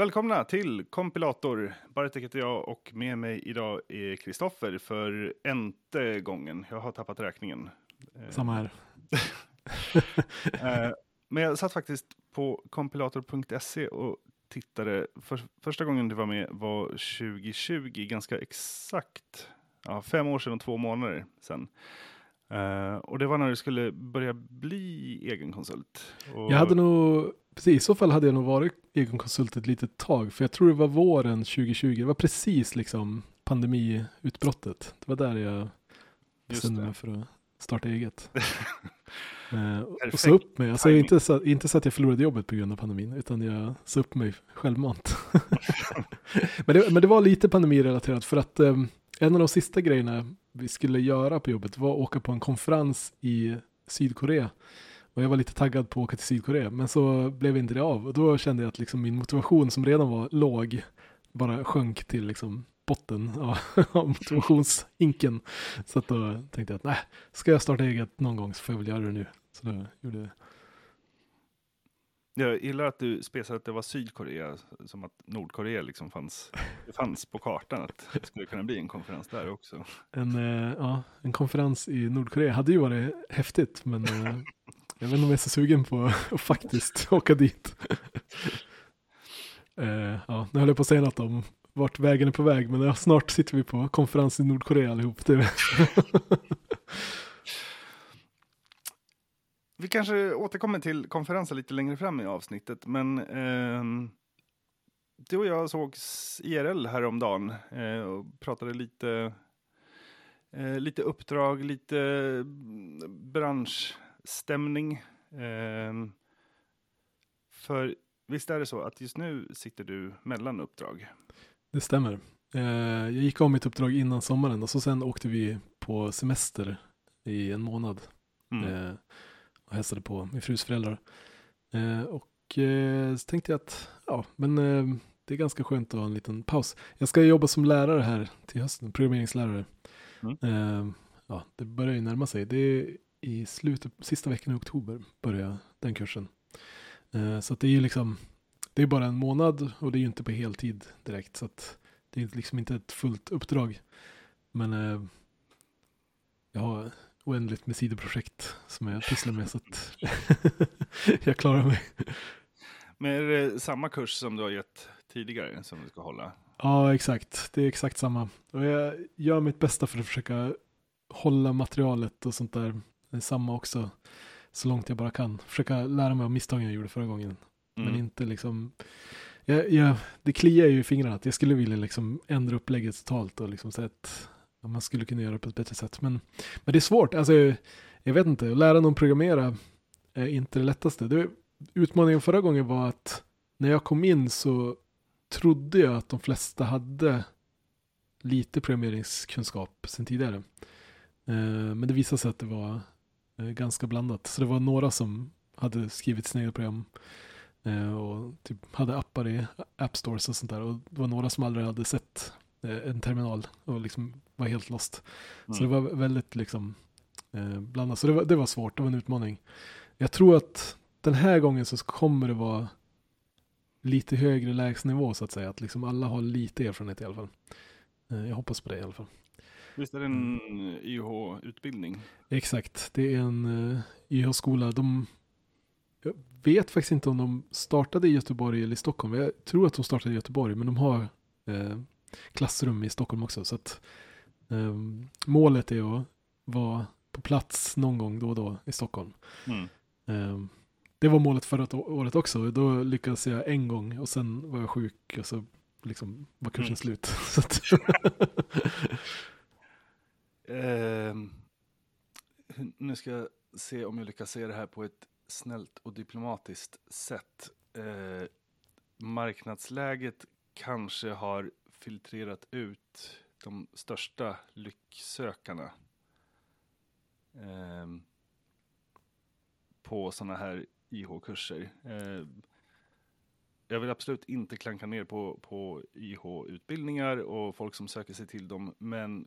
Välkomna till Kompilator. Bartek heter jag och med mig idag är Kristoffer för n:e gången. Jag har tappat räkningen. Samma här. Men jag satt faktiskt på kompilator.se och tittade. Första gången du var med var 2020, ganska exakt 5 år sedan och 2 månader sedan. Och det var när du skulle börja bli egen konsult. Och Jag hade nog, precis, i så fall hade jag nog varit egen konsult ett litet tag. För jag tror det var våren 2020. Det var precis liksom pandemiutbrottet. Det var där jag bestämde mig för att starta eget. Och så upp mig. Alltså inte så att jag förlorade jobbet på grund av pandemin. Utan jag sa upp mig självmant. men det var lite pandemirelaterat. För att en av de sista grejerna vi skulle göra på jobbet var att åka på en konferens i Sydkorea. Och jag var lite taggad på att åka till Sydkorea. Men så blev inte det av. Och då kände jag att liksom min motivation som redan var låg bara sjönk till liksom botten av motivationshinken. Så att då tänkte jag att nej, ska jag starta eget någon gång så får jag väl göra det nu. Så då gjorde jag det. Jag gillar att du spesade att det var Sydkorea, som att Nordkorea liksom fanns på kartan, att det skulle kunna bli en konferens där också. En konferens i Nordkorea hade ju varit häftigt, men jag vet inte om jag är så sugen på att faktiskt åka dit. Nu höll jag på att säga något om vart vägen är på väg, men snart sitter vi på konferens i Nordkorea allihop. Vi kanske återkommer till konferensen lite längre fram i avsnittet, men du och jag sågs IRL häromdagen och pratade lite uppdrag, lite branschstämning. För visst är det så att just nu sitter du mellan uppdrag? Det stämmer. Jag gick av mitt uppdrag innan sommaren och så sen åkte vi på semester i en månad. Och hälsade på min frus föräldrar. Så tänkte jag att det är ganska skönt att ha en liten paus. Jag ska jobba som lärare här till hösten, programmeringslärare. Det börjar ju närma sig. Det är i sista veckan i oktober börjar den kursen. Så att det är ju liksom, det är bara en månad och det är ju inte på heltid direkt. Så att det är liksom inte ett fullt uppdrag. Men jag har oändligt med sidoprojekt som jag pysslar med så att jag klarar mig. Men är det samma kurs som du har gett tidigare som du ska hålla? Ja, exakt. Det är exakt samma. Och jag gör mitt bästa för att försöka hålla materialet och sånt där samma också så långt jag bara kan. Försöka lära mig av misstagen jag gjorde förra gången. Men inte liksom... det kliar ju i fingrarna att jag skulle vilja liksom ändra upplägget totalt och liksom säga att man skulle kunna göra det på ett bättre sätt. Men det är svårt. Alltså, jag vet inte. Att lära någon programmera är inte det lättaste. Utmaningen förra gången var att när jag kom in så trodde jag att de flesta hade lite programmeringskunskap sedan tidigare. Men det visade sig att det var ganska blandat. Så det var några som hade skrivit sina egna program och typ hade appar i App Stores och sånt där. Och det var några som aldrig hade sett en terminal och liksom var helt lost. Så det var väldigt liksom blandat. Så det var svårt, det var en utmaning. Jag tror att den här gången så kommer det vara lite högre lägsnivå så att säga. Att liksom alla har lite erfarenhet i alla fall. Jag hoppas på det i alla fall. Visst är det en YH-utbildning? Exakt, det är en YH-skola. Jag vet faktiskt inte om de startade i Göteborg eller i Stockholm. Jag tror att de startade i Göteborg, men de har klassrum i Stockholm också. Så att målet är att vara på plats någon gång då och då i Stockholm. Det var målet förra året också. Då lyckades jag en gång och sen var jag sjuk och så liksom var kursen slut. Så att nu ska jag se om jag lyckas se det här på ett snällt och diplomatiskt sätt. Marknadsläget kanske har filtrerat ut de största lycksökarna på sådana här IH-kurser. Jag vill absolut inte klanka ner på IH-utbildningar och folk som söker sig till dem, men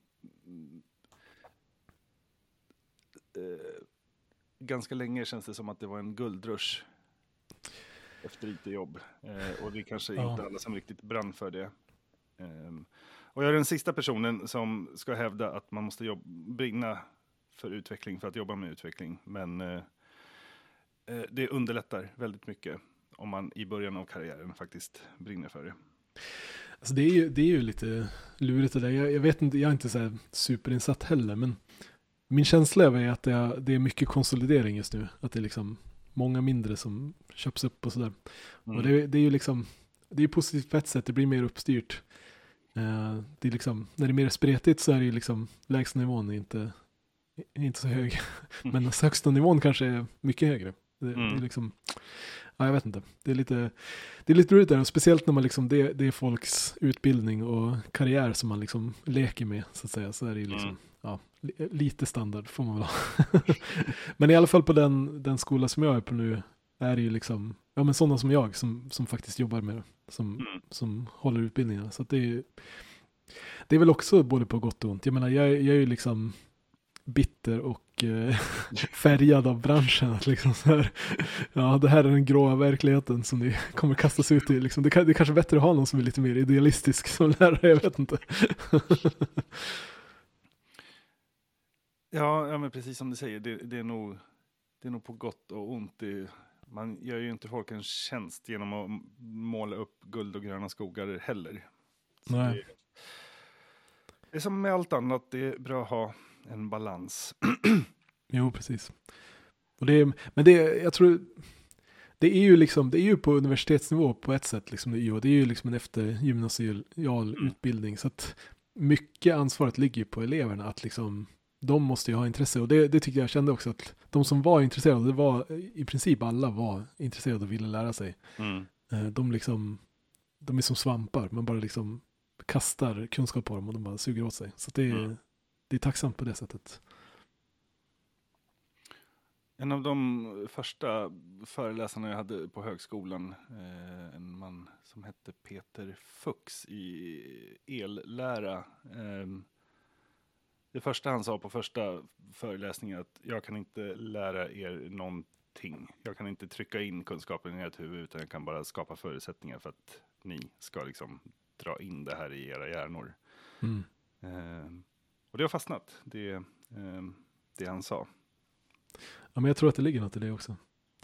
ganska länge känns det som att det var en guldrush. efter IT-jobb. Och det är kanske Ja. inte alla som riktigt brann för det. Och jag är den sista personen som ska hävda att man måste brinna för utveckling för att jobba med utveckling. Men det underlättar väldigt mycket om man i början av karriären faktiskt brinner för det. Alltså det är ju lite lurigt det där. Jag vet inte, jag är inte så här superinsatt heller, men min känsla är att det är mycket konsolidering just nu. Att det är liksom många mindre som köps upp och sådär. Och det är ju liksom, det är positivt på ett sätt, det blir mer uppstyrt. Det är liksom, när det är mer spretigt så är det ju liksom lägsta nivån är inte så hög. Men högsta nivån kanske är mycket högre. Det är liksom, ja, jag vet inte. Det är lite roligt där, och speciellt när man liksom, det är folks utbildning och karriär som man liksom leker med, så att säga. Så är det ju liksom, ja, lite standard får man väl ha. Men i alla fall på den skola som jag är på nu är det ju liksom, ja men sådana som jag som faktiskt jobbar med det, som håller utbildningarna. Så att det är väl också både på gott och ont. Jag menar, jag är ju liksom bitter och färgad av branschen. Att liksom så här, ja, det här är den gråa verkligheten som ni kommer kastas ut i. Liksom. Det är kanske bättre att ha någon som är lite mer idealistisk som lärare, jag vet inte. Ja, men precis som du säger, det är nog på gott och ont. Man gör ju inte folk en tjänst genom att måla upp guld och gröna skogar heller. Nej. Det är som med allt annat, det är bra att ha en balans. Jo, precis. Och jag tror det är ju liksom, det är ju på universitetsnivå på ett sätt liksom, det är ju liksom en eftergymnasial utbildning, så att mycket ansvaret ligger på eleverna att liksom de måste ju ha intresse, och det tycker jag kände också att de som var intresserade, det var i princip alla var intresserade och ville lära sig. De är som svampar, man bara liksom kastar kunskap på dem och de bara suger åt sig. Så det är tacksamt på det sättet. En av de första föreläsarna jag hade på högskolan, en man som hette Peter Fuchs i ellära. Det första han sa på första föreläsningen att jag kan inte lära er någonting. Jag kan inte trycka in kunskapen i ert huvud, utan jag kan bara skapa förutsättningar för att ni ska liksom dra in det här i era hjärnor. Och det har fastnat, det han sa. Ja, men jag tror att det ligger något i det också.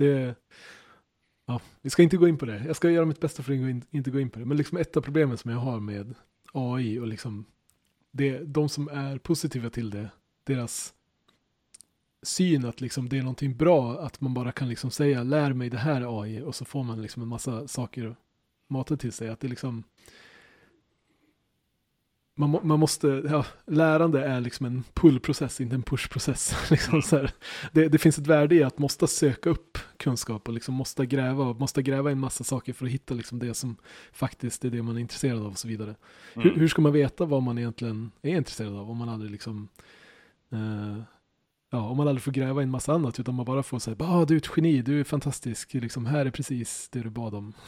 Vi ska inte gå in på det. Jag ska göra mitt bästa för att inte gå in på det. Men liksom ett av problemen som jag har med AI och liksom de som är positiva till det, deras syn att liksom det är någonting bra, att man bara kan liksom säga lär mig det här AI, och så får man liksom en massa saker matat till sig. Att det liksom man måste, lärande är liksom en pull-process, inte en push-process. Liksom så här. Det finns ett värde i att måste söka upp kunskap och liksom måste gräva en massa saker för att hitta liksom det som faktiskt är det man är intresserad av och så vidare. Hur ska man veta vad man egentligen är intresserad av om man aldrig liksom om man aldrig får gräva en massa annat, utan man bara får säga du är ett geni, du är fantastisk, liksom, här är precis det du bad om.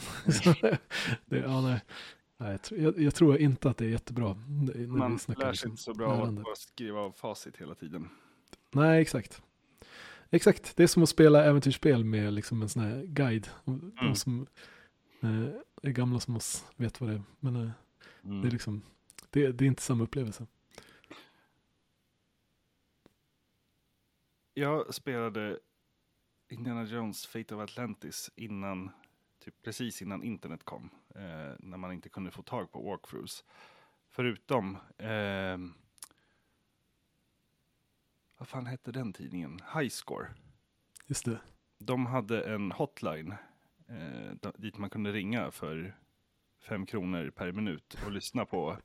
Jag tror inte att det är jättebra. Man lär sig inte så bra av att bara skriva av facit hela tiden. Nej, exakt. Exakt, det är som att spela äventyrsspel med liksom en sån här guide. De som är gamla som oss vet vad det är. Men det är liksom, det är inte samma upplevelse. Jag spelade Indiana Jones Fate of Atlantis precis innan internet kom. När man inte kunde få tag på walkthroughs. Förutom vad fan hette den tidningen? Highscore. Just det. De hade en hotline dit man kunde ringa för 5 kronor per minut och lyssna på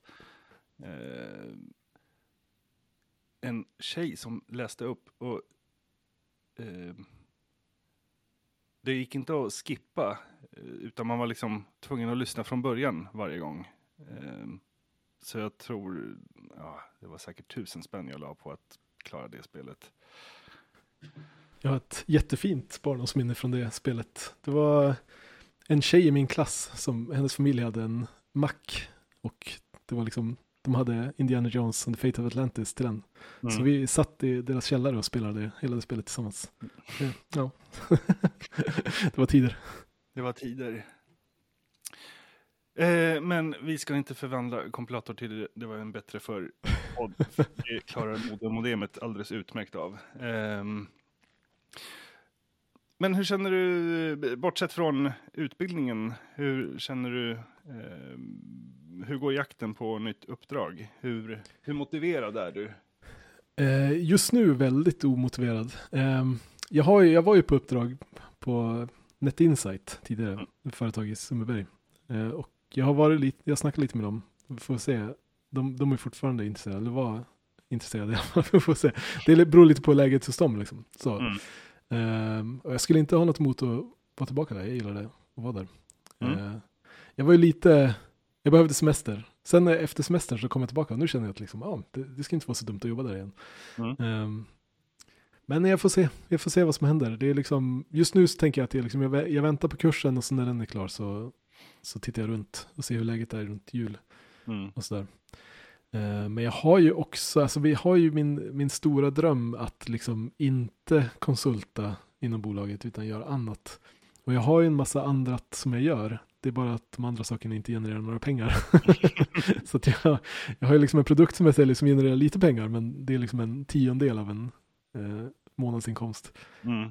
en tjej som läste upp, och det gick inte att skippa, utan man var liksom tvungen att lyssna från början varje gång. Så jag tror, det var säkert 1000 spänn jag la på att klara det spelet. Jag har ett jättefint barndomsminne från det spelet. Det var en tjej i min klass som, hennes familj hade en Mac, och det var liksom, de hade Indiana Jones and the Fate of Atlantis till den. Så vi satt i deras källare och spelade hela det spelet tillsammans. Ja. Det var tider. Det var tider. Men vi ska inte förvandla kompilator till det var en bättre för podd. Det klarar modemet alldeles utmärkt av. Men hur känner du, bortsett från utbildningen, hur känner du, hur går jakten på nytt uppdrag? Hur motiverad är du? Just nu väldigt omotiverad. Jag var ju på uppdrag på NetInsight tidigare, företag i Sundbyberg. Och jag snackade lite med dem. Vi får se. De är fortfarande intresserade, eller var intresserade. Vi får se. Det beror lite på läget hos dem liksom. Så. Och jag skulle inte ha något emot att vara tillbaka där. Jag gillade att vara där. Jag var ju jag behövde semester. Sen efter semestern så kom jag tillbaka och nu känner jag att liksom, det ska inte vara så dumt att jobba där igen. Men jag får se vad som händer. Det är liksom, just nu så tänker jag att jag väntar på kursen och så när den är klar så tittar jag runt och ser hur läget är runt jul och sådär. Men jag har ju också, alltså vi har ju min stora dröm att liksom inte konsulta inom bolaget utan göra annat. Och jag har ju en massa annat som jag gör. Det är bara att de andra sakerna inte genererar några pengar. Så att jag har ju liksom en produkt som jag säljer som genererar lite pengar, men det är liksom en 10% av en månadsinkomst.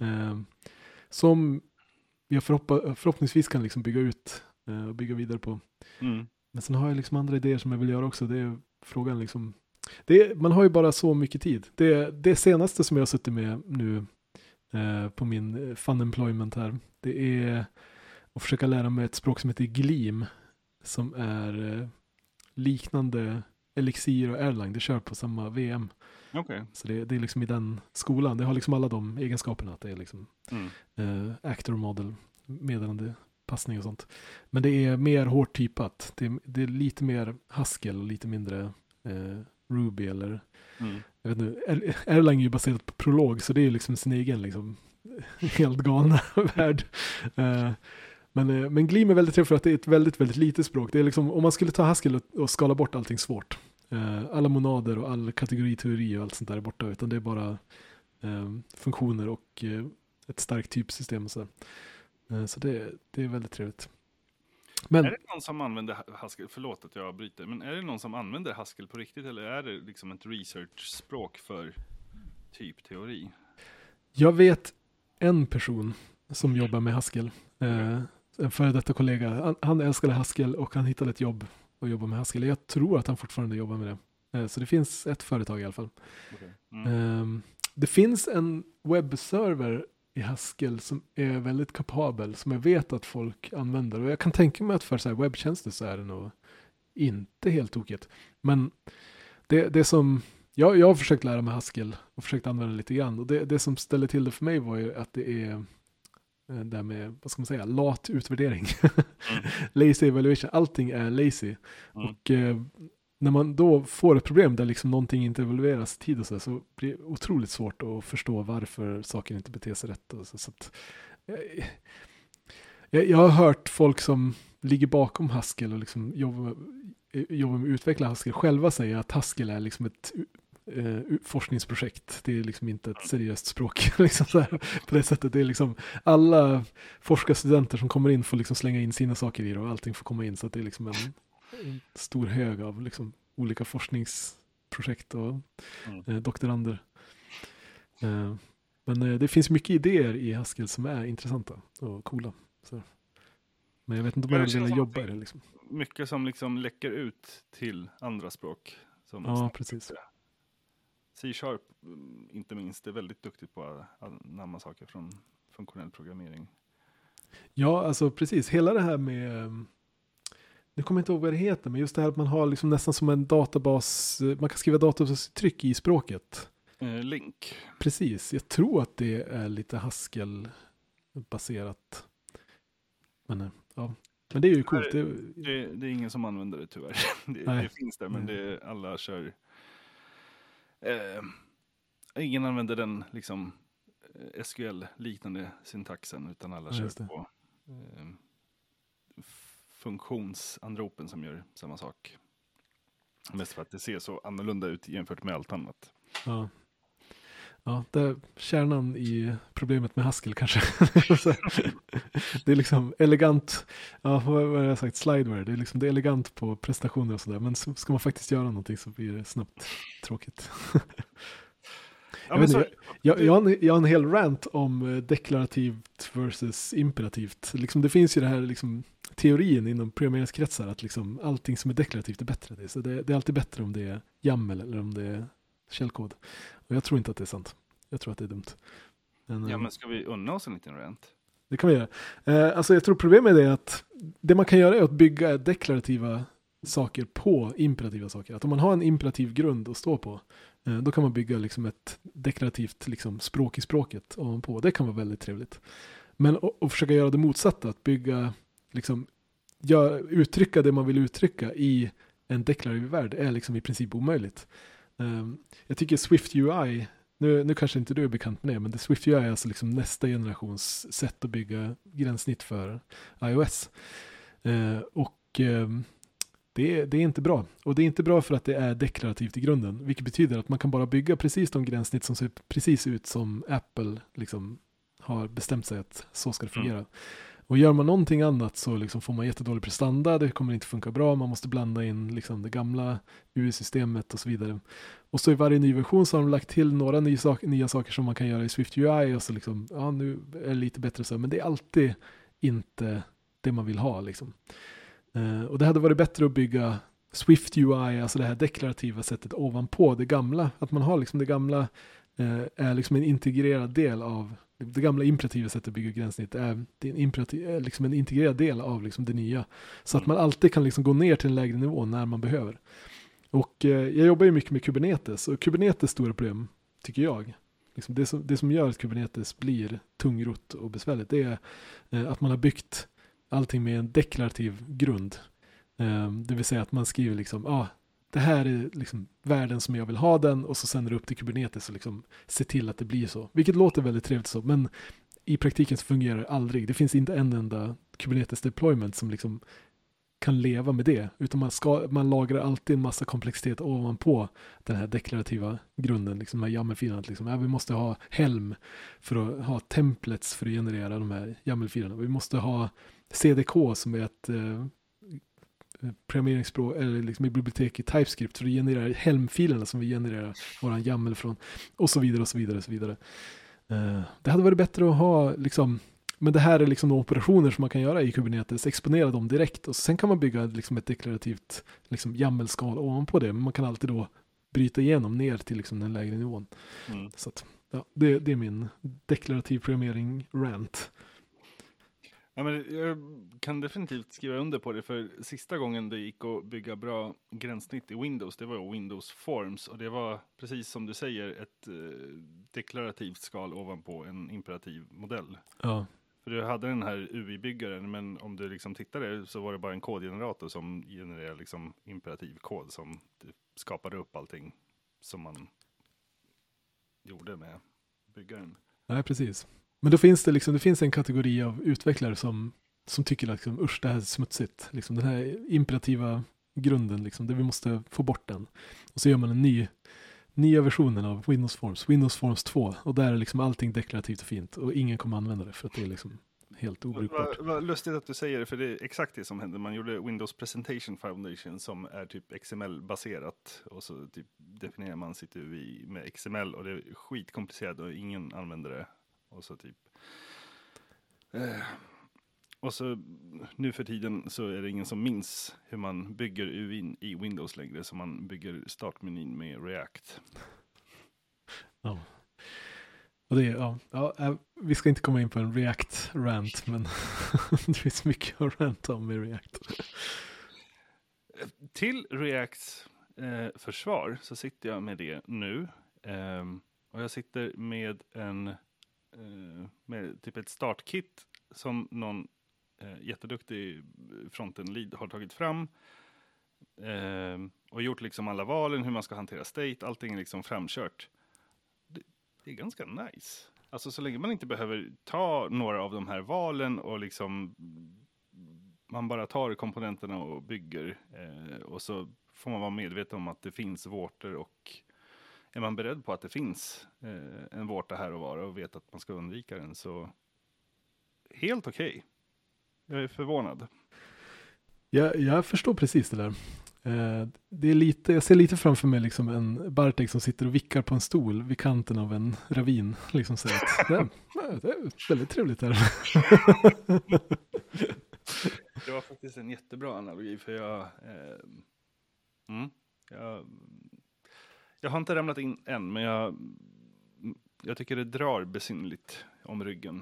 Som jag förhoppningsvis kan liksom bygga ut och bygga vidare på. Men sen har jag liksom andra idéer som jag vill göra också. Det är frågan liksom. Man har ju bara så mycket tid. Det senaste som jag har suttit med nu på min fun employment här, det är att försöka lära mig ett språk som heter Gleam, som är liknande Elixir och Erlang. Det kör på samma VM. Okay. Så det är liksom i den skolan. Det har liksom alla de egenskaperna, att det är liksom actor model, meddelande passning och sånt. Men det är mer hårt typat. Det är lite mer Haskell och lite mindre Ruby eller jag vet inte, Erlang är ju baserat på prolog, så det är liksom sin egen liksom helt galna värld. Men Gleam är väldigt trevligt för att det är ett väldigt, väldigt litet språk. Det är liksom, om man skulle ta Haskell och skala bort allting svårt. Alla monader och all kategoriteori och allt sånt där är borta, utan det är bara funktioner och ett starkt typsystem och så. Så det är väldigt trevligt. Men är det någon som använder Haskell, förlåt att jag bryter, men är det någon som använder Haskell på riktigt, eller är det liksom ett research-språk för typteori? Jag vet en person som jobbar med Haskell. En före detta kollega. Han älskade Haskell och han hittade ett jobb och jobbar med Haskell. Jag tror att han fortfarande jobbar med det. Så det finns ett företag i alla fall. Okay. Det finns en webbserver i Haskell som är väldigt kapabel, som jag vet att folk använder. Och jag kan tänka mig att för så här webbtjänster så är det nog inte helt tokigt. Men det som jag har försökt lära mig Haskell och försökt använda lite grann. Och det som ställde till det för mig var ju att det är där med, vad ska man säga, lat utvärdering. Lazy evaluation, allting är lazy. Och när man då får ett problem där liksom någonting inte evalueras i tid och så blir det otroligt svårt att förstå varför saker inte beter sig rätt. Och så att, jag har hört folk som ligger bakom Haskell och liksom jobbar med att utveckla Haskell själva säga att Haskell är liksom ett forskningsprojekt. Det är liksom inte ett seriöst språk liksom så här, på det sättet. Det är liksom alla forskarstudenter som kommer in får liksom slänga in sina saker i det och allting får komma in, så att det är liksom en stor hög av liksom olika forskningsprojekt och doktorander. Men det finns mycket idéer i Haskell som är intressanta och coola. Så. Men jag vet inte om jag vill jobba i det. Liksom. Mycket som liksom läcker ut till andra språk. Ja, precis. C-sharp, inte minst, är väldigt duktigt på att anamma saker från funktionell programmering. Ja, alltså precis. Hela det här med, nu kommer jag inte ihåg vad det heter, men just det här att man har liksom nästan som en databas, man kan skriva databastryck i språket. Link. Precis, jag tror att det är lite Haskell-baserat. Men ja, men det är ju coolt. Det är ingen som använder det tyvärr. Det finns där, men alla kör. Ingen använder den liksom SQL-liknande syntaxen, utan alla kör på funktionsanropen som gör samma sak. Mest för att det ser så annorlunda ut jämfört med allt annat. Ja, Ja, det är kärnan i problemet med Haskell kanske. Det är liksom elegant, ja, vad har jag sagt, slideware, det är liksom det är elegant på prestationer och sådär, men ska man faktiskt göra någonting så blir det snabbt tråkigt. Jag vet inte, jag har en hel rant om deklarativt versus imperativt. Liksom, det finns ju det här liksom, teorin inom programmeringskretsar att liksom, allting som är deklarativt är bättre. Så det är alltid bättre om det är YAML eller om det är källkod. Och jag tror inte att det är sant. Jag tror att det är dumt. Men ska vi unna oss en liten rant? Det kan vi göra. Alltså jag tror problemet är att det man kan göra är att bygga deklarativa saker på imperativa saker. Att om man har en imperativ grund att stå på, då kan man bygga liksom ett deklarativt liksom språk i språket ovanpå. Det kan vara väldigt trevligt. Men att försöka göra det motsatta, att bygga, liksom, uttrycka det man vill uttrycka i en deklarativ värld är liksom i princip omöjligt. Jag tycker Swift UI, nu kanske inte du är bekant med det, men Swift UI är alltså liksom nästa generations sätt att bygga gränssnitt för iOS. Det är inte bra. Och det är inte bra för att det är deklarativt i grunden, vilket betyder att man kan bara bygga precis de gränssnitt som ser precis ut som Apple liksom har bestämt sig att så ska det fungera. Och gör man någonting annat så liksom får man jättedålig prestanda, det kommer inte funka bra, man måste blanda in liksom det gamla UI-systemet och så vidare. Och så i varje ny version så har de lagt till några nya saker som man kan göra i Swift UI och så liksom, ja nu är det lite bättre så, men det är alltid inte det man vill ha liksom. Och det hade varit bättre att bygga Swift UI, alltså det här deklarativa sättet ovanpå det gamla, att man har liksom det gamla är liksom en integrerad del av det gamla imperativa sättet att bygga gränssnitt är liksom en integrerad del av liksom det nya. Så att man alltid kan liksom gå ner till en lägre nivå när man behöver. Och jag jobbar ju mycket med Kubernetes, och Kubernetes stora problem, tycker jag, liksom det som gör att Kubernetes blir tungrott och besvärligt, det är att man har byggt allting med en deklarativ grund. Det vill säga att man skriver liksom, det här är liksom världen som jag vill ha den, och så sänder det upp till Kubernetes och liksom se till att det blir så. Vilket låter väldigt trevligt så, men i praktiken så fungerar det aldrig. Det finns inte en enda Kubernetes deployment som liksom kan leva med det, utan man lagrar alltid en massa komplexitet ovanpå den här deklarativa grunden, liksom de här YAML-filerna. Liksom. Vi måste ha Helm för att ha templates för att generera de här YAML-filerna. Vi måste ha CDK som är ett programmeringsspråk eller liksom i bibliotek i TypeScript för att generera Helm-filerna som vi genererar våran YAML från, och så vidare och så vidare och så vidare. Det hade varit bättre att ha liksom, men det här är liksom de operationer som man kan göra i Kubernetes, exponera dem direkt, och sen kan man bygga liksom ett deklarativt liksom YAML-skal ovanpå det, men man kan alltid då bryta igenom ner till liksom den lägre nivån. Så att, ja, det är min deklarativ programmering rant. Ja, men jag kan definitivt skriva under på det, för sista gången det gick att bygga bra gränssnitt i Windows, det var Windows Forms, och det var precis som du säger ett deklarativt skal ovanpå en imperativ modell. Ja. För du hade den här UI-byggaren, men om du liksom tittade så var det bara en kodgenerator som genererade liksom imperativ kod som skapade upp allting som man gjorde med byggaren. Nej, precis. Men då finns det finns en kategori av utvecklare som tycker liksom, usch, det här är smutsigt. Liksom, den här imperativa grunden, liksom, det vi måste få bort den. Och så gör man en nya versionen av Windows Forms 2. Och där är liksom allting deklarativt och fint. Och ingen kommer använda det för att det är liksom helt obrukbart. Vad lustigt att du säger det, för det är exakt det som hände. Man gjorde Windows Presentation Foundation som är typ XML-baserat. Och så typ definierar man sitt UI med XML, och det är skitkomplicerat och ingen använder det. Och så typ och så nu för tiden så är det ingen som minns hur man bygger UI i Windows längre, så man bygger startmenyn med React. Ja. Och det är, vi ska inte komma in på en React-rant, men det finns mycket att ranta om med React. Till Reacts försvar så sitter jag med det nu. Och jag sitter med med typ ett startkit som någon jätteduktig fronten-lead har tagit fram. Och gjort liksom alla valen, hur man ska hantera state, allting är liksom framkört. Det är ganska nice. Alltså så länge man inte behöver ta några av de här valen och liksom man bara tar komponenterna och bygger. Och så får man vara medveten om att det finns vårtor och är man beredd på att det finns en vårta här och var och vet att man ska undvika den, så helt okej. Jag är förvånad. Jag förstår precis det där. Det är lite, jag ser lite framför mig liksom en Bartek som sitter och vickar på en stol vid kanten av en ravin. Liksom säger att det är väldigt trevligt här. Det var faktiskt en jättebra analogi, för jag har inte ramlat in än, men jag tycker det drar besynligt om ryggen.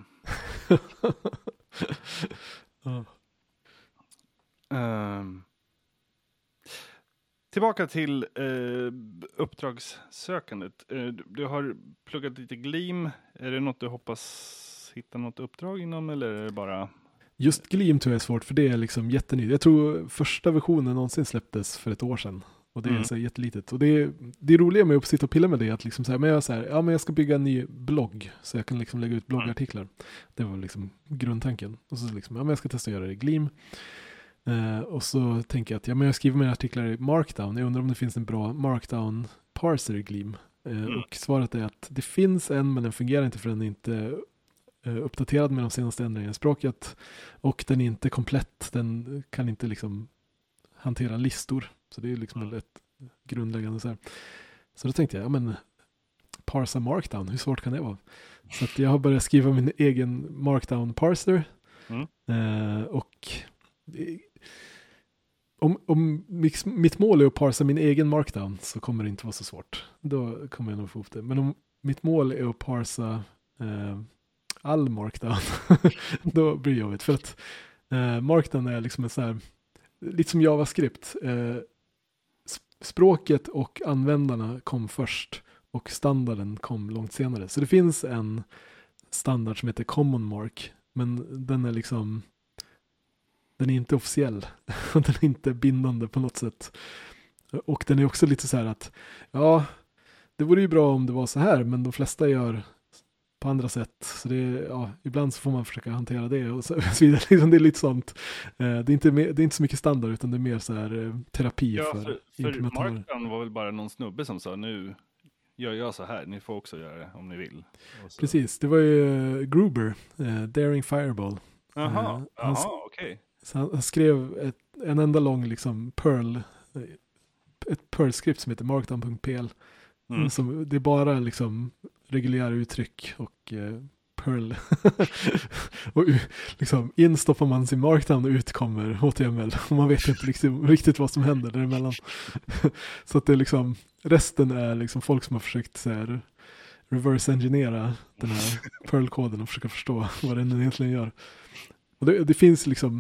Tillbaka till uppdragssökandet. Du har pluggat lite Gleam. Är det något du hoppas hitta något uppdrag inom, eller är det bara... Just Gleam tror jag är svårt, för det är liksom jättenytt. Jag tror första versionen någonsin släpptes för ett år sedan. Och det är så jättelitet. Och det roliga med att sitta och pilla med det är att liksom så här, men jag ska bygga en ny blogg så jag kan liksom lägga ut bloggartiklar. Det var liksom grundtanken. Och så liksom, jag ska testa att göra det i Gleam. Och så tänker jag att jag skriver mina artiklar i Markdown. Jag undrar om det finns en bra Markdown-parser i Gleam. Och svaret är att det finns en, men den fungerar inte för den är inte uppdaterad med de senaste ändringarna i språket. Och den är inte komplett. Den kan inte liksom hantera listor. Så det är liksom ett grundläggande så här. Så då tänkte jag, parsa Markdown, hur svårt kan det vara? Så att jag har börjat skriva min egen Markdown-parser. Och om mitt mål är att parsa min egen Markdown, så kommer det inte vara så svårt. Då kommer jag nog få ihop det. Men om mitt mål är att parsa all Markdown, då blir det jobbigt. För att Markdown är liksom en så här, lite som JavaScript. Språket och användarna kom först och standarden kom långt senare. Så det finns en standard som heter Common Mark, men den är liksom, den är inte officiell. Den är inte bindande på något sätt. Och den är också lite så här att det vore ju bra om det var så här, men de flesta gör på andra sätt. Så det är, ibland så får man försöka hantera det och så vidare. Det är lite sånt. Det är inte så mycket standard, utan det är mer så här terapi för implementörer. Markdown var väl bara någon snubbe som sa, nu gör jag så här, ni får också göra det om ni vill. Precis, det var ju Gruber, Daring Fireball. Jaha, okej. Så han skrev en enda lång liksom ett Perl-skript som heter markdown.pl. Som det är bara liksom reguljära uttryck och Perl. Och liksom in stoppar man sin Markdown och ut kommer HTML. Och man vet inte liksom riktigt vad som händer däremellan. Så att det är liksom, resten är liksom folk som har försökt så här, reverse engineera den här Perl-koden och försöka förstå vad den egentligen gör. Och det finns liksom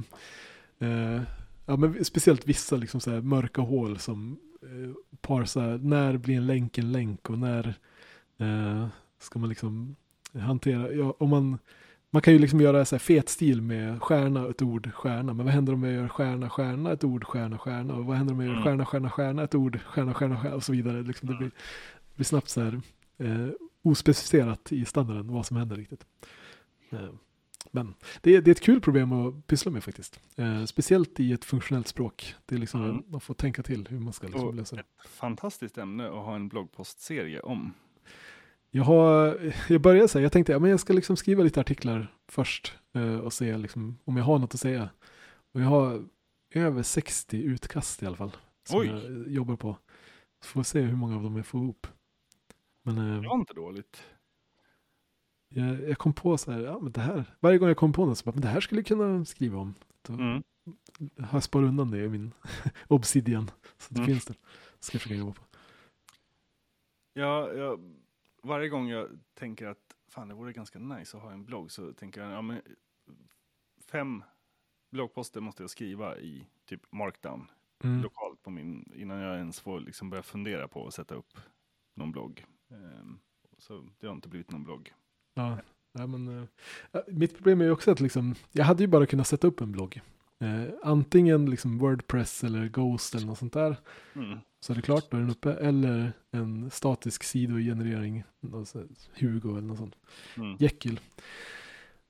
men speciellt vissa liksom så här mörka hål som parsar, när blir en länk och när ska man liksom hantera, om man kan ju liksom göra så här fet stil med stjärna, ett ord, stjärna, men vad händer om jag gör stjärna, stjärna, ett ord, stjärna, stjärna, och vad händer om jag gör stjärna, stjärna, stjärna, ett ord, stjärna, stjärna, stjärna och så vidare. Liksom det blir snabbt så här ospecificerat i standarden vad som händer riktigt. Men det är ett kul problem att pyssla med faktiskt. Speciellt i ett funktionellt språk. Det är liksom, man får tänka till hur man ska liksom lösa det. Ett fantastiskt ämne att ha en bloggpostserie om. Jag började säga, jag tänkte jag ska liksom skriva lite artiklar först och se liksom, om jag har något att säga. Och jag har över 60 utkast i alla fall som jag jobbar på. Så får vi se hur många av dem jag får ihop. Men, det var inte dåligt. Jag kom på så här, men det här, varje gång jag kom på något så bara, men det här skulle jag kunna skriva om. Då har jag sparat undan det i min Obsidian. Så det finns det. Ska jag försöka jobba på. Ja, varje gång jag tänker att fan, det vore ganska nice att ha en blogg, så tänker jag, 5 bloggposter måste jag skriva i typ Markdown lokalt på innan jag ens får liksom börja fundera på att sätta upp någon blogg. Så det har inte blivit någon blogg. Ja, men mitt problem är ju också att liksom, jag hade ju bara kunnat sätta upp en blogg. Antingen liksom Wordpress eller Ghost eller något sånt där. Så är det klart, då är den uppe. Eller en statisk sidogenerering, Hugo eller något sånt. Jekyll.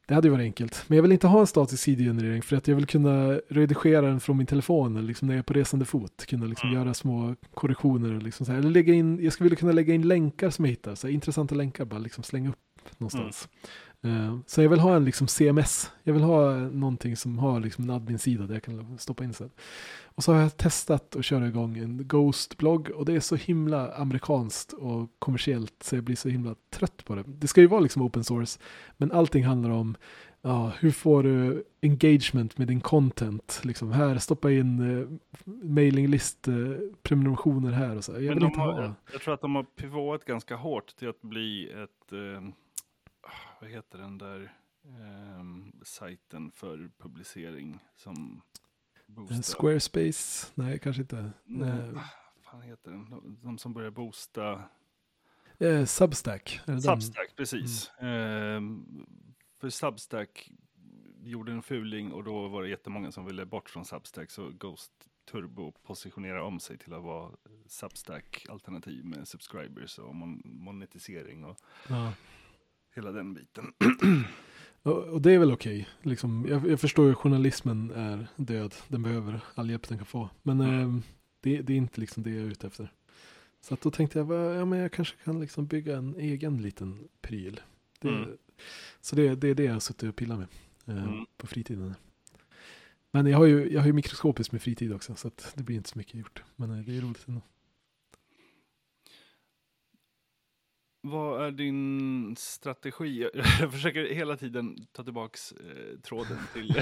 Det hade ju varit enkelt. Men jag vill inte ha en statisk sidgenerering för att jag vill kunna redigera den från min telefon eller liksom när jag är på resande fot. Kunna liksom göra små korrektioner. Liksom så här. Eller jag skulle vilja kunna lägga in länkar som jag hittar. Så här, intressanta länkar bara liksom slänga upp någonstans. Så jag vill ha en liksom CMS. Jag vill ha någonting som har liksom en admin-sida där jag kan stoppa in sen. Och så har jag testat att köra igång en Ghost-blogg och det är så himla amerikanskt och kommersiellt så jag blir så himla trött på det. Det ska ju vara liksom open source, men allting handlar om hur får du engagement med din content. Liksom här, stoppa in mailinglist, prenumerationer här och så. Jag tror att de har pivotat ganska hårt till att bli ett vad heter den där sajten för publicering som boostar. Squarespace? Nej, kanske inte. Vad fan heter den? De som börjar boosta. Substack. Substack, precis. För Substack gjorde en fuling och då var det jättemånga som ville bort från Substack, så Ghost Turbo positionerar om sig till att vara Substack-alternativ med subscribers och monetisering och hela den biten. Och det är väl okej. Liksom, jag förstår ju journalismen är död. Den behöver all hjälp den kan få. Men det är inte liksom det jag är ute efter. Så att då tänkte jag, men jag kanske kan liksom bygga en egen liten pryl. Så det är det jag har suttit och pillat med på fritiden. Men jag har ju mikroskopiskt med fritid också, så att det blir inte så mycket gjort. Men det är roligt ändå. Vad är din strategi? Jag försöker hela tiden ta tillbaks tråden till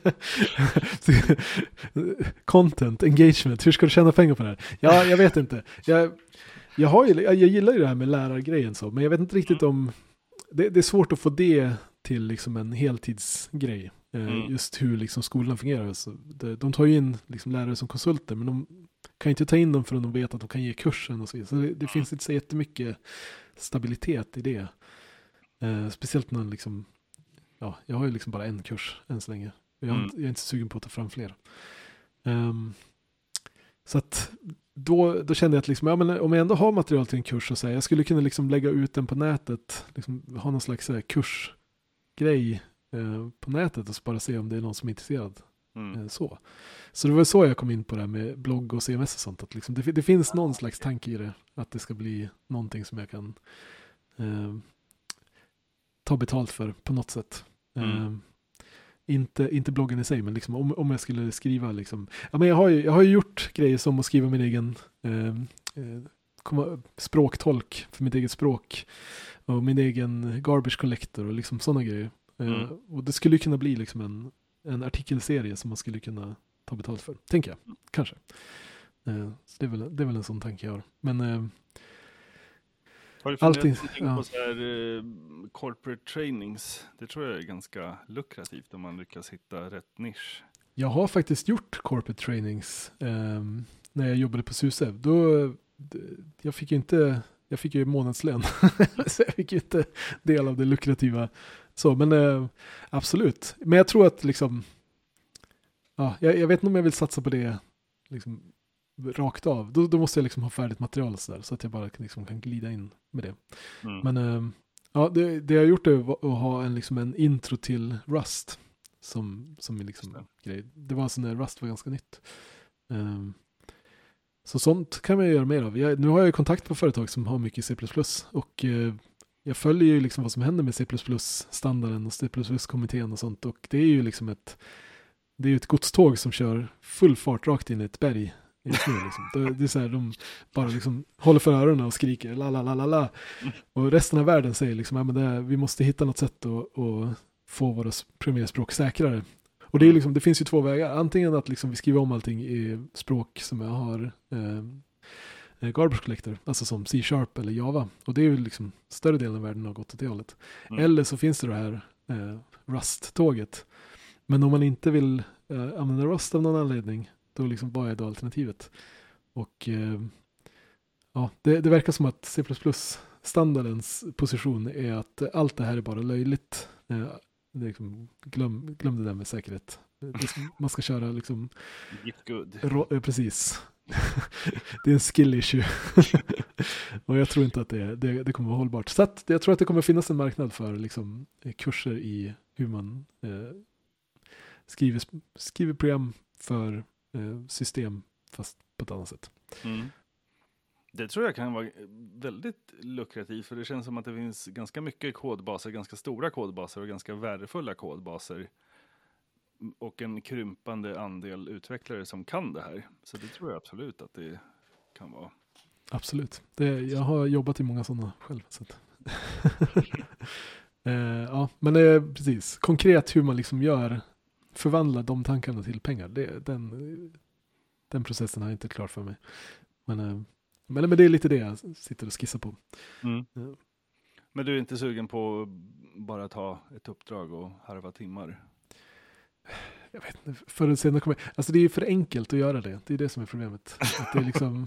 content, engagement. Hur ska du tjäna pengar på det här? Ja, jag vet inte. Jag gillar ju det här med lärargrejen så, men jag vet inte riktigt om det är svårt att få det till liksom en heltidsgrej. Just hur liksom skolorna fungerar. Så de tar ju in liksom lärare som konsulter, men de kan inte ta in dem förrän de vet att de kan ge kursen och så vidare. Så det finns inte så jättemycket stabilitet i det. Speciellt när liksom, jag har ju liksom bara en kurs än så länge. Jag är inte sugen på att ta fram fler. Så att då kände jag att liksom, men om jag ändå har material till en kurs och så här, jag skulle kunna liksom lägga ut den på nätet, liksom ha någon slags kursgrej på nätet och så bara se om det är någon som är intresserad. Så det var så jag kom in på det här med blogg och CMS och sånt. Att liksom det finns någon slags tanke i det. Att det ska bli någonting som jag kan ta betalt för på något sätt. Inte bloggen i sig, men liksom om jag skulle skriva liksom. Ja, men jag har ju gjort grejer som att skriva min egen språktolk för mitt eget språk. Och min egen garbage collector och liksom sådana grejer. Och det skulle kunna bli liksom en artikelserie som man skulle kunna ta betalt för, tänker jag. Kanske. Så det är väl en sån tanke jag har. Men har du funderat på så här corporate trainings? Det tror jag är ganska lukrativt om man lyckas hitta rätt nisch. Jag har faktiskt gjort corporate trainings när jag jobbade på SUSEV. Jag fick ju månadslön. Så jag fick ju inte del av det lukrativa. Så, men absolut. Men jag tror att liksom, jag vet inte om jag vill satsa på det liksom rakt av. Då måste jag liksom ha färdigt material så att jag bara liksom kan glida in med det. Men det jag har gjort är att ha en intro till Rust som är liksom grej. Det var så när Rust var ganska nytt. Så sånt kan man göra mer av. Nu har jag kontakt på företag som har mycket C++ och jag följer ju liksom vad som händer med C++-standarden och C++-kommittén och sånt, och det är ju liksom ett godståg som kör full fart rakt in i ett berg. Liksom. Det är så här, de bara liksom håller för öronen och skriker la la la la la. Och resten av världen säger liksom, vi måste hitta något sätt att få våra programmeringsspråk säkrare. Och det är liksom, det finns ju två vägar. Antingen att liksom vi skriver om allting i språk som jag har garbage collector, alltså som C# eller Java. Och det är ju liksom större delen av världen har gått åt det hållet. Eller så finns det här Rust-tåget. Men om man inte vill använda Rust av någon anledning, då liksom vad är då alternativet? Och det verkar som att C++-standardens position är att allt det här är bara löjligt. Det är liksom, glöm det där med säkerhet. Man ska köra liksom precis. Det är en skill issue. Och jag tror inte att det kommer vara hållbart. Så att jag tror att det kommer finnas en marknad för liksom kurser i hur man skriver program för system fast på ett annat sätt. Mm. Det tror jag kan vara väldigt lukrativt, för det känns som att det finns ganska mycket kodbaser, ganska stora kodbaser och ganska värdefulla kodbaser. Och en krympande andel utvecklare som kan det här. Så det tror jag absolut att det kan vara. Absolut. Jag har jobbat i många sådana själv. Så att ja, men det är precis. Konkret hur man liksom förvandlar de tankarna till pengar. Den processen har jag inte klar för mig. Men det är lite det jag sitter och skissar på. Mm. Ja. Men du är inte sugen på bara ta ett uppdrag och harva timmar? Jag vet inte, förr eller senare kommer alltså det är för enkelt att göra det. Det är det som är problemet. Att det är liksom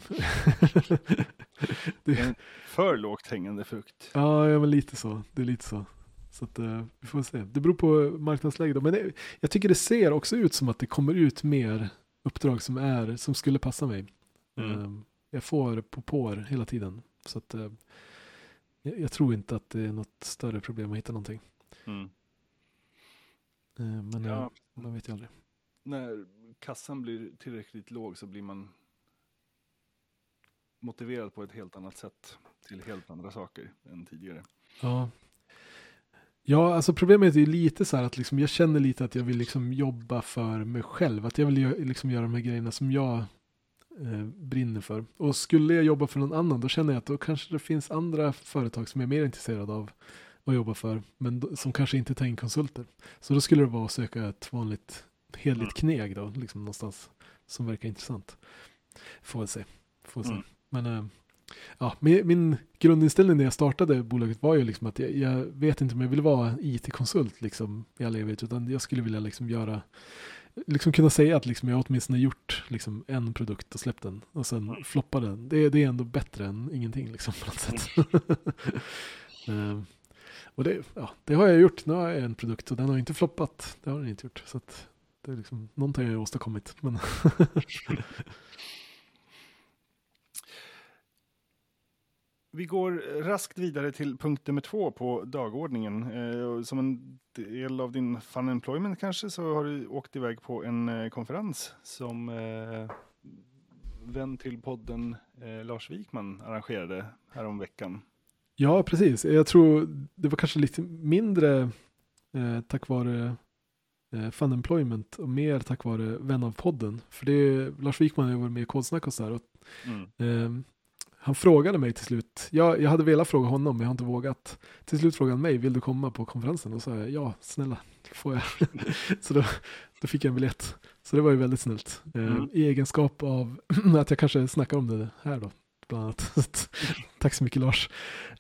det är en för lågt hängande frukt. Ja, men lite så. Det är lite så. Så att vi får se. Det beror på marknadsläget då. Men jag tycker det ser också ut som att det kommer ut mer uppdrag som skulle passa mig. Jag får på hela tiden. Så att jag tror inte att det är något större problem att hitta någonting. Men man vet ju aldrig. När kassan blir tillräckligt låg så blir man motiverad på ett helt annat sätt till helt andra saker än tidigare. Ja, alltså problemet är ju lite så här att liksom jag känner lite att jag vill liksom jobba för mig själv. Att jag vill liksom göra de här grejerna som jag brinner för. Och skulle jag jobba för någon annan, då känner jag att då kanske det finns andra företag som jag är mer intresserad av att jobba för, men som kanske inte tar in konsulter. Så då skulle det vara att söka ett vanligt hedligt kneg då, liksom någonstans som verkar intressant. Får se. Men ja, min grundinställning när jag startade bolaget var ju liksom att jag vet inte om jag vill vara IT-konsult liksom i all evighet, utan jag skulle vilja liksom kunna säga att liksom jag åtminstone gjort liksom en produkt och släppt den och sen floppa den. Det är ändå bättre än ingenting liksom på något sätt. Och det har jag gjort. Nu har jag en produkt och den har inte floppat. Det har den inte gjort. Så att det är liksom någonting jag har åstadkommit. Men vi går raskt vidare till punkt nummer 2 på dagordningen. Som en del av din fun employment kanske så har du åkt iväg på en konferens som vän till podden Lars Wikman arrangerade här om veckan. Ja, precis. Jag tror det var kanske lite mindre tack vare fun employment och mer tack vare vän av podden. För Lars Wikman har varit med i Kodsnack och så här. Och, han frågade mig till slut. Jag hade velat fråga honom, men jag har inte vågat. Till slut frågade han mig, vill du komma på konferensen? Och så sa jag, ja, snälla, får jag. Så då fick jag en biljett. Så det var ju väldigt snällt. I egenskap av att jag kanske snackar om det här då. Bland annat. Tack så mycket Lars.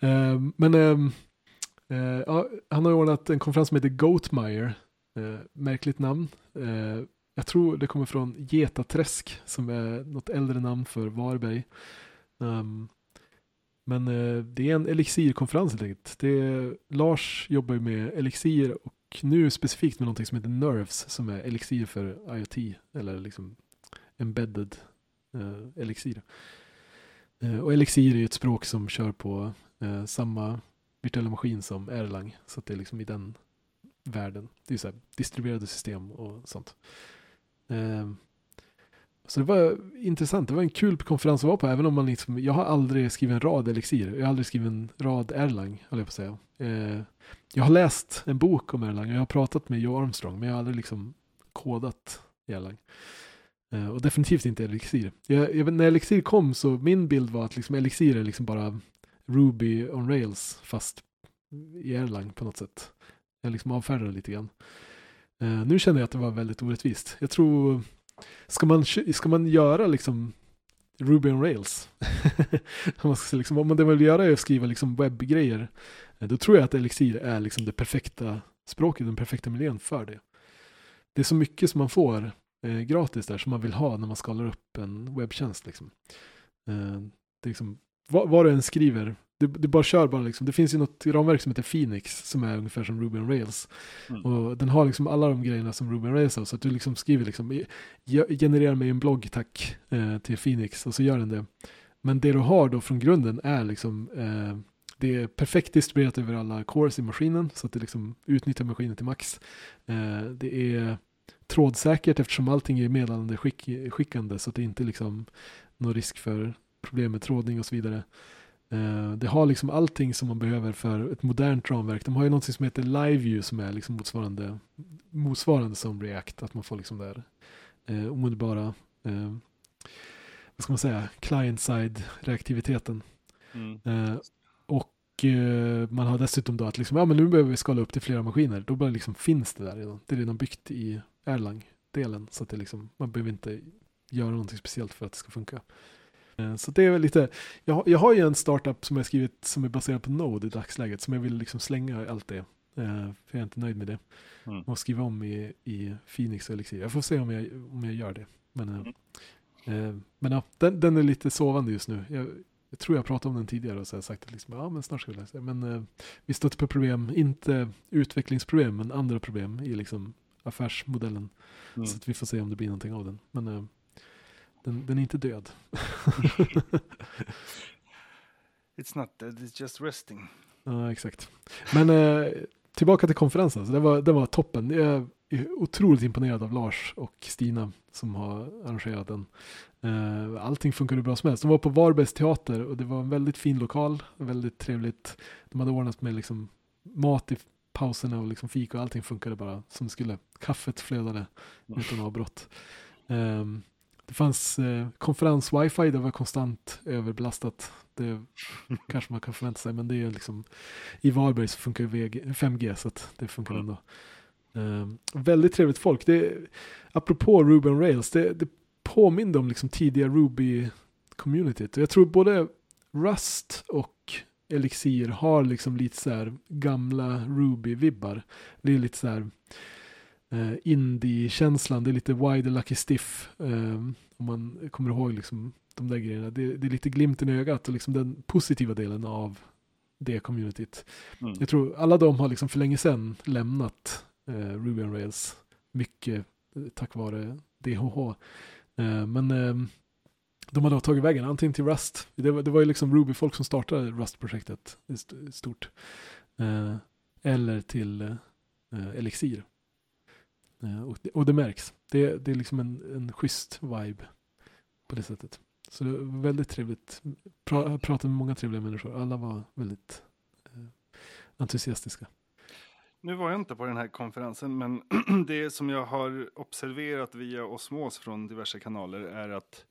Ja, han har ordnat en konferens som heter Goatmire. Märkligt namn. Jag tror det kommer från Getaträsk som är något äldre namn för Varberg. Men det är en elixirkonferens helt enkelt. Lars jobbar ju med elixir och nu specifikt med någonting som heter Nerves som är elixir för IoT eller liksom embedded elixir. Och elixir är ett språk som kör på samma virtuella maskin som Erlang. Så att det är liksom i den världen. Det är så här distribuerade system och sånt. Så det var intressant. Det var en kul konferens att vara på. Även om man liksom, jag har aldrig skrivit en rad elixir. Jag har aldrig skrivit en rad Erlang, höll jag på att säga. Jag har läst en bok om Erlang och jag har pratat med Joe Armstrong. Men jag har aldrig liksom kodat i Erlang. Och definitivt inte elixir. När elixir kom så min bild var att liksom elixir är liksom bara Ruby on Rails fast i Erlang på något sätt. Jag liksom avfärdade lite grann. Nu känner jag att det var väldigt orättvist. Jag tror, ska man göra liksom Ruby on Rails om man det vill göra är att skriva liksom webbgrejer, då tror jag att elixir är liksom det perfekta språket, den perfekta miljön för det. Det är så mycket som man får gratis där som man vill ha när man skalar upp en webbtjänst liksom. Det är liksom vad du än skriver, du bara kör bara liksom. Det finns ju något ramverk som heter Phoenix som är ungefär som Ruby on Rails. Och den har liksom alla de grejerna som Ruby on Rails har, så att du liksom skriver liksom generera mig en blogg tack till Phoenix och så gör den det. Men det du har då från grunden är liksom det är perfekt distribuerat över alla cores i maskinen så att det liksom utnyttjar maskinen till max. Det är trådsäkert eftersom allting är meddelande skickande så att det inte liksom någon risk för problem med trådning och så vidare. Det har liksom allting som man behöver för ett modernt ramverk. De har ju något som heter LiveView som är liksom motsvarande som React, att man får liksom där omedelbara vad ska man säga, client-side reaktiviteten. Och man har dessutom då att liksom, ja men nu behöver vi skala upp till flera maskiner. Då bara liksom finns det där redan. Det är redan byggt i Erlang-delen så att det liksom, man behöver inte göra någonting speciellt för att det ska funka. Så det är väl lite, jag har ju en startup som jag skrivit som är baserad på Node i dagsläget som jag vill liksom slänga allt det. För jag är inte nöjd med det. Och skriva om i Phoenix och Elixir. Jag får se om jag gör det. Men ja, den är lite sovande just nu. Jag tror jag pratade om den tidigare och så har jag sagt att liksom, ja men snart ska vi läsa. Men vi stöter på problem, inte utvecklingsproblem men andra problem i liksom affärsmodellen. Så att vi får se om det blir någonting av den. Men den är inte död. It's not dead, it's just resting. Ja, exakt. Men tillbaka till konferensen. Så det var toppen. Jag är otroligt imponerad av Lars och Stina som har arrangerat den. Allting funkade bra som helst. De var på Varbergs teater och det var en väldigt fin lokal. Väldigt trevligt. De hade ordnat med liksom mat i pauserna och liksom fika och allting funkade bara som det skulle. Kaffet flödade utan avbrott. Det fanns konferens-wifi, det var konstant överbelastat. Det kanske man kan förvänta sig, men det är liksom i Varberg så funkar 5G så att det funkar ändå. Väldigt trevligt folk. Apropå Ruby on Rails, det påminner om liksom tidiga Ruby-communityt. Jag tror både Rust och Elixir har liksom lite så här gamla Ruby-vibbar. Det är lite så här indie-känslan, det är lite Why the Lucky Stiff om man kommer ihåg liksom de där grejerna. Det är lite glimten i ögat och liksom den positiva delen av det communityt. Jag tror alla de har liksom för länge sedan lämnat Ruby on Rails mycket tack vare DHH. Men de har då tagit vägen antingen till Rust. Det var ju liksom Ruby-folk som startade Rust-projektet stort. Eller till Elixir. Och det märks. Det är liksom en schysst vibe på det sättet. Så det var väldigt trevligt. Jag pratade med många trevliga människor. Alla var väldigt entusiastiska. Nu var jag inte på den här konferensen, men det som jag har observerat via osmos från diverse kanaler är att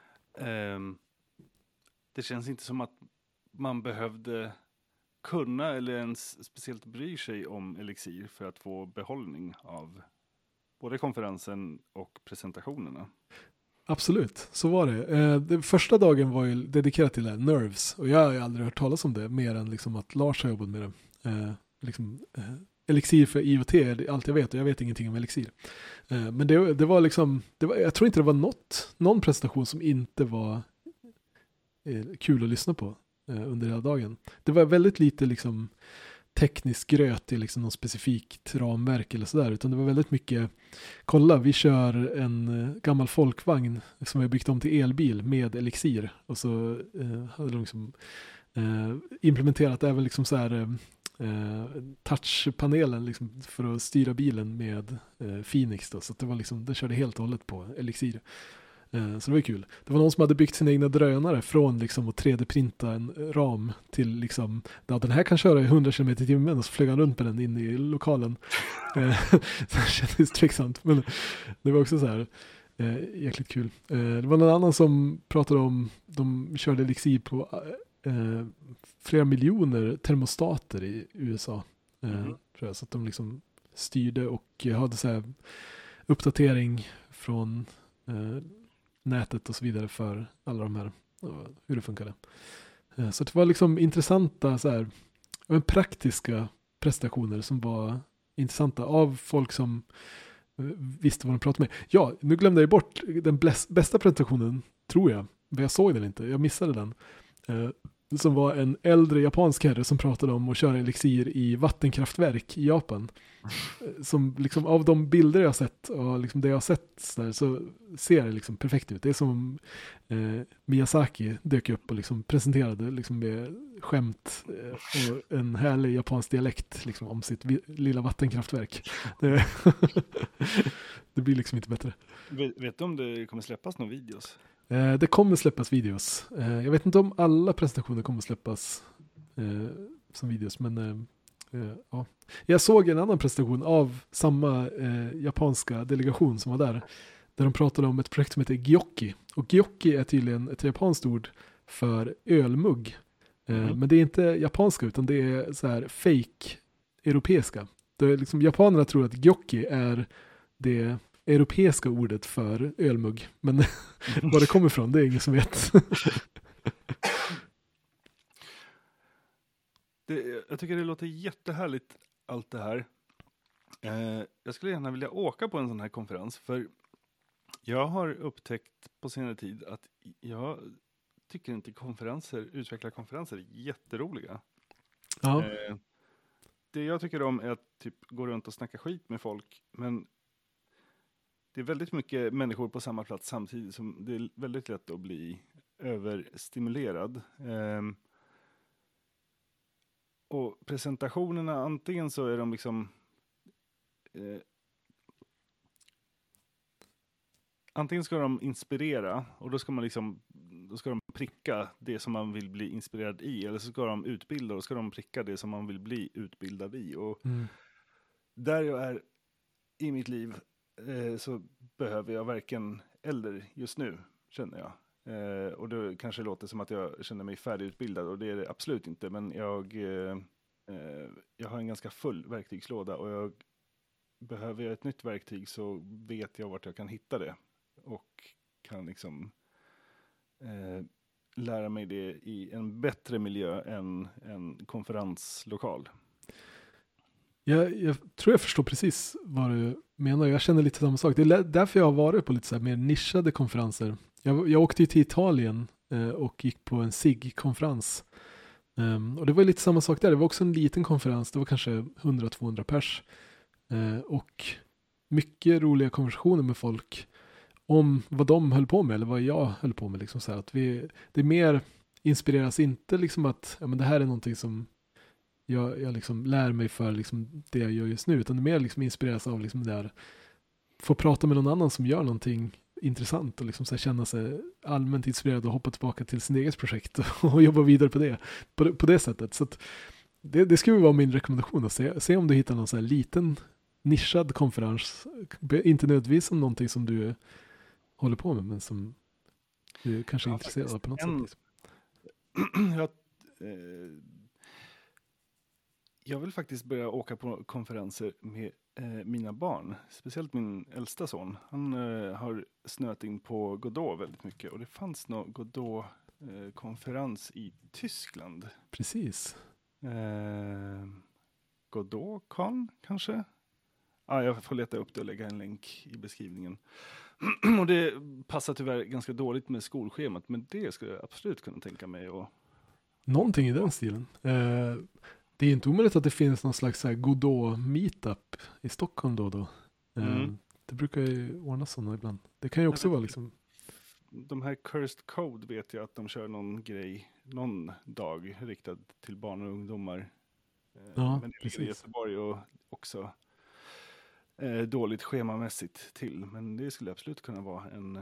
det känns inte som att man behövde kunna eller ens speciellt bry sig om Elixir för att få behållning av både konferensen och presentationerna. Absolut, så var det. Den första dagen var ju dedikerad till Nerves och jag har ju aldrig hört talas om det mer än liksom att Lars har jobbat med det. Elixir för IoT är allt jag vet och jag vet ingenting om Elixir. Men det var liksom, jag tror inte det var någon presentation som inte var kul att lyssna på under hela dagen. Det var väldigt lite liksom teknisk gröt i liksom någon specifikt ramverk eller sådär, utan det var väldigt mycket, kolla vi kör en gammal folkvagn som vi har byggt om till elbil med Elixir och så hade de liksom implementerat även liksom så här touchpanelen liksom för att styra bilen med Phoenix då, så att det var liksom, det körde helt och hållet på Elixir. Så det var kul. Det var någon som hade byggt sina egna drönare från liksom att 3D-printa en ram till liksom, ja, den här kan köra i 100 km i timmen och så flög han runt med den in i lokalen. Så det kändes tveksamt, men det var också så här jäkligt kul. Det var någon annan som pratade om, de körde Elixir på flera miljoner termostater i USA. Tror jag, så att de liksom styrde och hade så här uppdatering från nätet och så vidare för alla de här, hur det funkade. Så det var liksom intressanta så här, praktiska prestationer som var intressanta av folk som visste vad de pratade med. Ja, nu glömde jag bort den bästa presentationen, tror jag. Men jag såg den inte, jag missade den. som var en äldre japansk herre som pratade om att köra elixir i vattenkraftverk i Japan. Som liksom av de bilder jag har sett och liksom det jag har sett där, så ser det liksom perfekt ut. Det är som om Miyazaki dök upp och liksom presenterade liksom med skämt och en härlig japansk dialekt liksom om sitt lilla vattenkraftverk. Det blir liksom inte bättre. Vet du om det kommer släppas några videos? Det kommer släppas videos. Jag vet inte om alla presentationer kommer släppas som videos, men ja. Jag såg en annan presentation av samma japanska delegation som var där de pratade om ett projekt som heter Gyoki. Och Gyoki är tydligen ett japanskt ord för ölmugg. Men det är inte japanska, utan det är så här fake europeiska. Det är liksom, japanerna tror att Gyoki är det europeiska ordet för ölmugg. Men var det kommer ifrån, det är ingen som vet. Jag tycker det låter jättehärligt allt det här. Jag skulle gärna vilja åka på en sån här konferens, för jag har upptäckt på senare tid att jag tycker inte utvecklarkonferenser är jätteroliga. Ja. Det jag tycker om är att typ gå runt och snacka skit med folk, men det är väldigt mycket människor på samma plats samtidigt, som det är väldigt lätt att bli överstimulerad. Och presentationerna, antingen så är de liksom antingen ska de inspirera, och då ska de pricka det som man vill bli inspirerad i, eller så ska de utbilda, och då ska de pricka det som man vill bli utbildad i. Och där jag är i mitt liv så behöver jag varken eller just nu, känner jag. Och det kanske låter som att jag känner mig färdigutbildad, och det är det absolut inte, men jag har en ganska full verktygslåda, och behöver jag ett nytt verktyg så vet jag vart jag kan hitta det, och kan liksom lära mig det i en bättre miljö än en konferenslokal. Jag tror jag förstår precis vad du menar. Jag känner lite samma sak. Det är därför jag har varit på lite så här mer nischade konferenser. Jag åkte ju till Italien och gick på en SIG-konferens. Och det var lite samma sak där. Det var också en liten konferens. Det var kanske 100-200 pers. Och mycket roliga konversationer med folk om vad de höll på med, eller vad jag höll på med. Liksom så här, att det är mer inspireras inte liksom att men det här är någonting som jag liksom lär mig för liksom det jag gör just nu, utan det mer liksom inspireras av liksom det där, få prata med någon annan som gör någonting intressant och liksom så här känna sig allmänt inspirerad och hoppa tillbaka till sin eget projekt och jobba vidare på det på det sättet. Så att det skulle vara min rekommendation, att se om du hittar någon så här liten nischad konferens, inte nödvändigtvis som någonting som du håller på med, men som du kanske är intresserad av på något sätt. Liksom. Jag vill faktiskt börja åka på konferenser med mina barn. Speciellt min äldsta son. Han har snöat in på Godot väldigt mycket. Och det fanns någon Godot-konferens i Tyskland. Precis. Godot-con kanske? Jag får leta upp det och lägga en länk i beskrivningen. Och det passar tyvärr ganska dåligt med skolschemat. Men det skulle jag absolut kunna tänka mig. Någonting i den stilen. Det är inte omöjligt att det finns någon slags Godot-meetup i Stockholm då. Det brukar ju ordnas sådana ibland. Det kan ju också vara liksom... De här Cursed Code vet jag att de kör någon grej någon dag riktad till barn och ungdomar. Ja, men det precis. är i Göteborg och också dåligt schemamässigt till. Men det skulle absolut kunna vara en...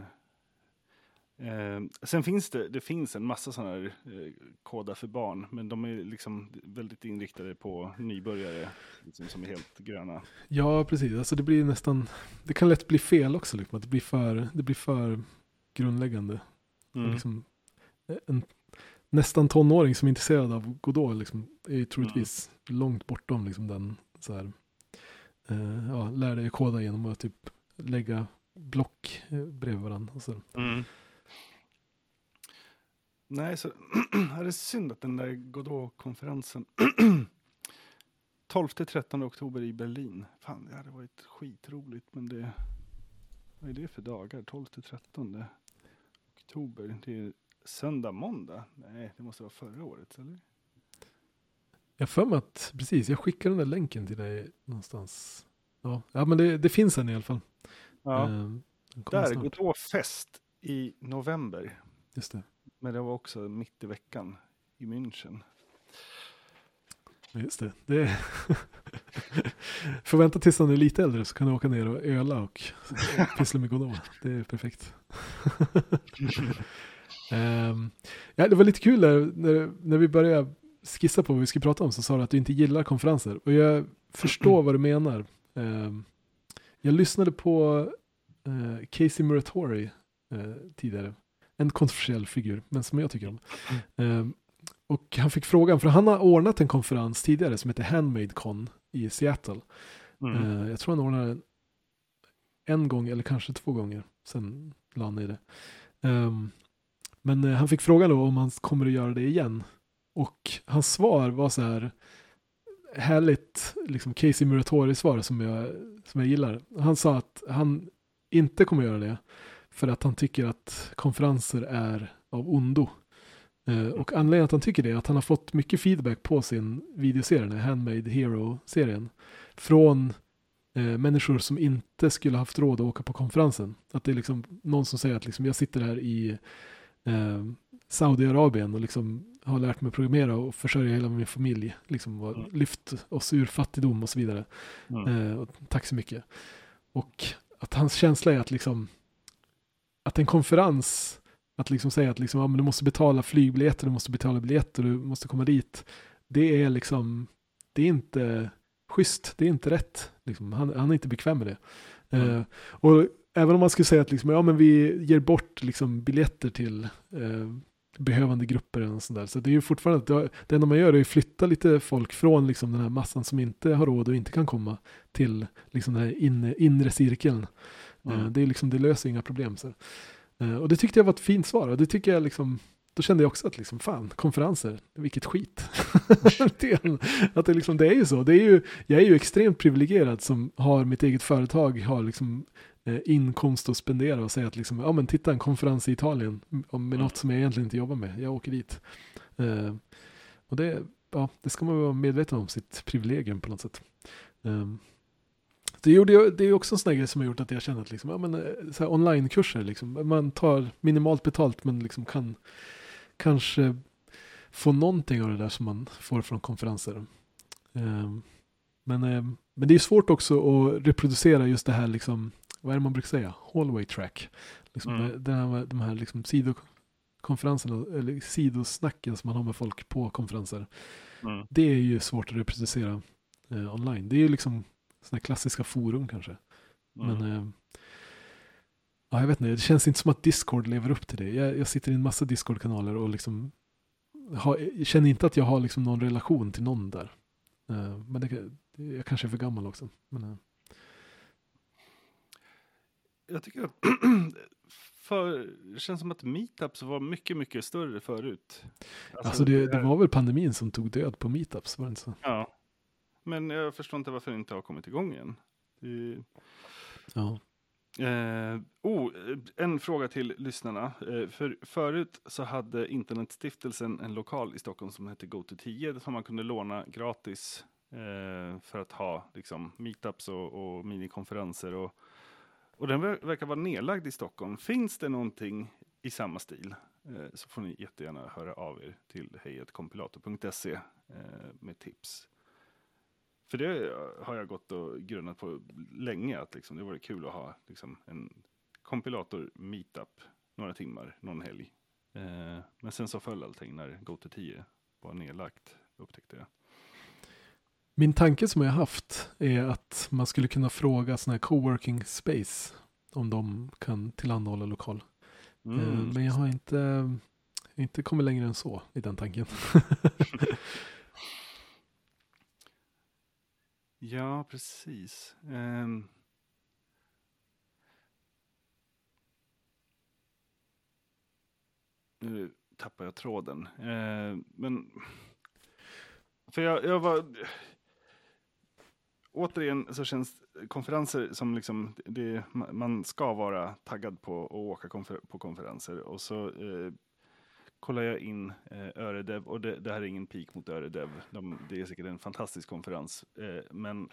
Sen finns det finns en massa sådana här koda för barn, men de är liksom väldigt inriktade på nybörjare liksom, som är helt gröna. Ja, precis. Alltså det blir nästan, det kan lätt bli fel också, liksom, att det blir för grundläggande. Liksom, en nästan tonåring som är intresserad av Godot liksom, är ju troligtvis långt bortom liksom, den så här, lär dig koda genom att typ lägga block bredvid varandra. Och så. Nej, så är det synd att den där Godot-konferensen 12-13 oktober i Berlin. Fan, det hade varit skitroligt, men vad är det för dagar? 12-13 oktober. Det är söndag, måndag? Nej, det måste vara förra året, eller? Jag för mig att, precis, jag skickar den där länken till dig någonstans. Ja men det finns en i alla fall. Ja, Den kommer där, snart. Godot-fest i november. Just det. Men det var också mitt i veckan i München. Just det. Får vänta tills han är lite äldre så kan du åka ner och öla och pyssla med Godot. Det är perfekt. Ja, det var lite kul där, när vi började skissa på vad vi ska prata om, så sa du att du inte gillar konferenser. Och jag förstår vad du menar. Jag lyssnade på Casey Muratori tidigare. En kontroversiell figur, men som jag tycker om. Och han fick frågan, för han har ordnat en konferens tidigare som heter Handmade Con i Seattle. Jag tror han ordnade den en gång eller kanske 2 gånger. Sen la han i det. Men han fick frågan då om han kommer att göra det igen. Och hans svar var så här härligt, liksom Casey Muratori-svar som jag gillar. Han sa att han inte kommer att göra det för att han tycker att konferenser är av ondo. Och anledningen att han tycker det är att han har fått mycket feedback på sin videoserie, den Handmade Hero-serien, från människor som inte skulle haft råd att åka på konferensen. Att det är liksom någon som säger att liksom, jag sitter här i Saudiarabien och liksom har lärt mig programmera och försörja hela min familj. Liksom, lyft oss ur fattigdom och så vidare. Och tack så mycket. Och att hans känsla är att liksom att en konferens, att liksom säga att liksom, ja, men du måste betala flygbiljetter, du måste betala biljetter, du måste komma dit. Det är liksom, det är inte schysst, det är inte rätt. Liksom, han är inte bekväm med det. Och även om man skulle säga att liksom, ja, men vi ger bort liksom, biljetter till behövande grupper och sånt där. Så det är ju fortfarande att det enda man gör är att flytta lite folk från liksom, den här massan som inte har råd och inte kan komma till liksom, den här inre cirkeln. Det är liksom, det löser inga problem. Så. Och det tyckte jag var ett fint svar. Och det tycker jag liksom, då kände jag också att liksom, fan, konferenser, vilket skit. Att det, liksom, det är ju så. Det är ju, jag är ju extremt privilegierad som har mitt eget företag, har liksom inkomst att spendera och säga att liksom, ja men titta en konferens i Italien med något som jag egentligen inte jobbar med. Jag åker dit. Och det ska man vara medveten om sitt privilegium på något sätt. Det är också en sån grej som har gjort att jag känner att liksom, ja, men, så här onlinekurser, liksom, man tar minimalt betalt men liksom kan kanske få någonting av det där som man får från konferenser. Men det är svårt också att reproducera just det här, liksom, vad är det man brukar säga? Hallway track. Liksom, de här liksom, sidokonferenserna eller sidosnacken som man har med folk på konferenser. Det är ju svårt att reproducera online. Det är ju liksom sådana klassiska forum kanske. Men ja, jag vet inte, det känns inte som att Discord lever upp till det. Jag sitter i en massa Discord-kanaler och liksom känner inte att jag har liksom någon relation till någon där. Men jag kanske är för gammal också. Men, jag tycker att det känns som att meetups var mycket, mycket större förut. Alltså det var väl pandemin som tog död på meetups, var det inte så? Ja. Men jag förstår inte varför det inte har kommit igång igen. Ja. En fråga till lyssnarna. Förut så hade Internetstiftelsen en lokal i Stockholm som hette Go210 som man kunde låna gratis för att ha liksom, meetups och minikonferenser. Och den verkar vara nedlagd i Stockholm. Finns det någonting i samma stil så får ni jättegärna höra av er till hejatkompilator.se med tips. För det har jag gått och grunnat på länge, att liksom, det vore kul att ha liksom, en kompilator-meetup några timmar, någon helg. Men sen så föll allting när Go210 var nedlagt, upptäckte jag. Min tanke som jag har haft är att man skulle kunna fråga sådana här coworking space om de kan tillhandahålla lokal. Men jag har inte kommit längre än så i den tanken. Ja, precis. Nu tappar jag tråden. Men för jag var återigen så känns konferenser som liksom man ska vara taggad på att åka på konferenser och så kollar jag in Öredev, och det här är ingen pik mot Öredev. Det är säkert en fantastisk konferens, men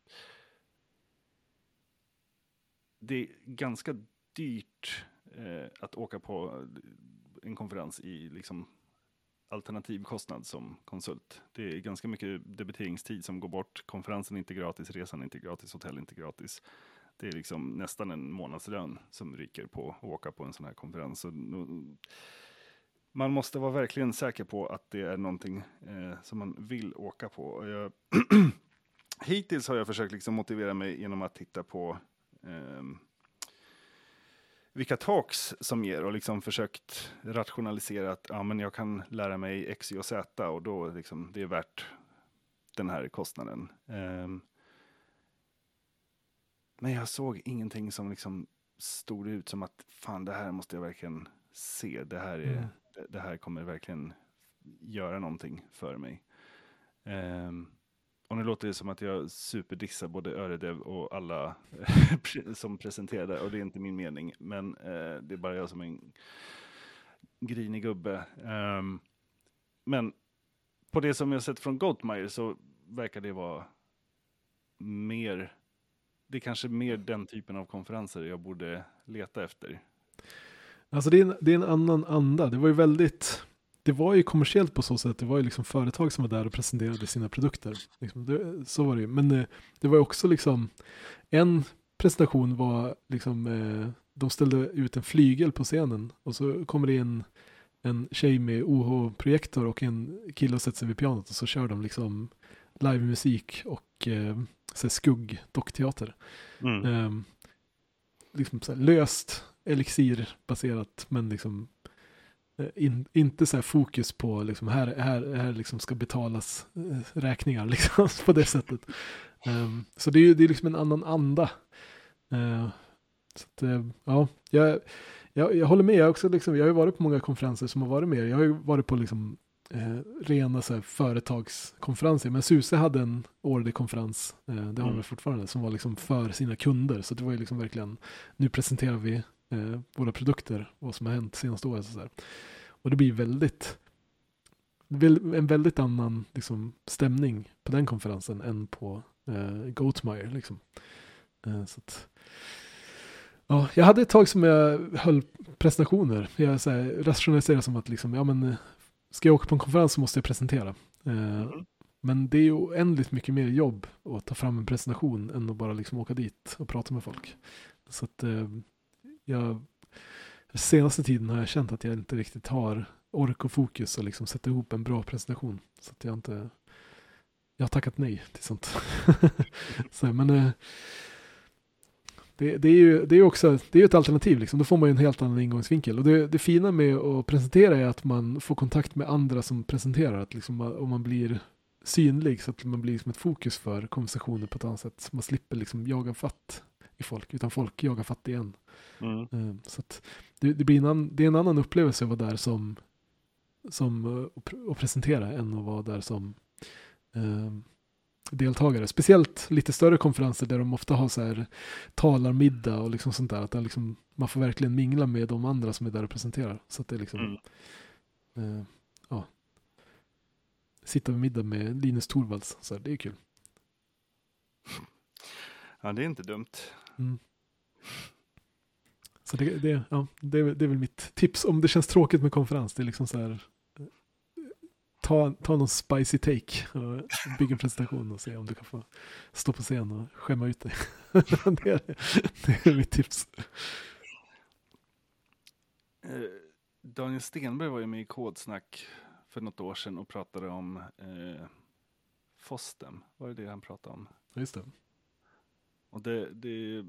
det är ganska dyrt att åka på en konferens i liksom alternativkostnad som konsult. Det är ganska mycket debiteringstid som går bort. Konferensen är inte gratis, resan är inte gratis, hotell är inte gratis. Det är liksom nästan en månadslön som ryker på att åka på en sån här konferens. Så man måste vara verkligen säker på att det är någonting som man vill åka på. Hittills har jag försökt liksom motivera mig genom att titta på vilka talks som ger, och liksom försökt rationalisera att men jag kan lära mig X, Y och Z, och då liksom, det är värt den här kostnaden. Men jag såg ingenting som liksom stod ut som att fan, det här måste jag verkligen se. Det här kommer verkligen göra någonting för mig. Och nu låter det som att jag superdissar både Öredev och alla som presenterade, och det är inte min mening, men det är bara jag som en grinig gubbe. Men på det som jag sett från Goatmire så verkar det vara mer, det är kanske mer den typen av konferenser jag borde leta efter. Alltså det är en annan anda. Det var ju kommersiellt på så sätt. Det var ju liksom företag som var där och presenterade sina produkter. Liksom, så var det ju. Men det var ju också liksom, en presentation var liksom, de ställde ut en flygel på scenen, och så kommer det in en tjej med OH-projektor och en kille och sätter sig vid pianot, och så kör de liksom livemusik och skugg-dockteater. Liksom så här löst elixirbaserat, men liksom inte så här fokus på liksom här liksom ska betalas räkningar liksom på det sättet. Så det är liksom en annan anda. Så att, ja, jag håller med. Jag också liksom, jag har ju varit på många konferenser som har varit med. Jag har ju varit på liksom rena så här företagskonferenser, men SUSE hade en årlig konferens, det har vi fortfarande, som var liksom för sina kunder, så det var ju liksom verkligen, nu presenterar vi våra produkter, vad som har hänt senaste året, så där. Och det blir en väldigt annan liksom stämning på den konferensen än på Goatmire liksom. Så att, ja, jag hade ett tag som jag höll presentationer. Jag så här, rationaliserade som att liksom, ja men ska jag åka på en konferens så måste jag presentera. Men det är ju oändligt mycket mer jobb att ta fram en presentation än att bara liksom åka dit och prata med folk. Så att senaste tiden har jag känt att jag inte riktigt har ork och fokus och liksom sätta ihop en bra presentation. Så att jag har tackat nej till sånt. Så, men det är ju också ett alternativ liksom. Då får man ju en helt annan ingångsvinkel. Och det fina med att presentera är att man får kontakt med andra som presenterar. Att liksom, om man blir synlig, så att man blir liksom ett fokus för konversationer på ett annat sätt. Så man slipper liksom jaga fatt i folk, utan folk jagar fatt igen. Så att det är en annan upplevelse att vara där som att presentera än att vara där som deltagare. Speciellt lite större konferenser där de ofta har så här talarmiddag och liksom sånt där, att liksom, man får verkligen mingla med de andra som är där och presenterar. Så att det är liksom sitta vid middag med Linus Torvalds, så här, det är kul. Ja, det är inte dumt. Så det är väl mitt tips om det känns tråkigt med konferens. Det är liksom så här, ta någon spicy take och bygga en presentation och se om du kan få stå på scen och skämma ut dig. det är mitt tips. Daniel Stenberg var ju med i Kodsnack för något år sedan och pratade om FOSDEM. Var det han pratade om? Just det. Och det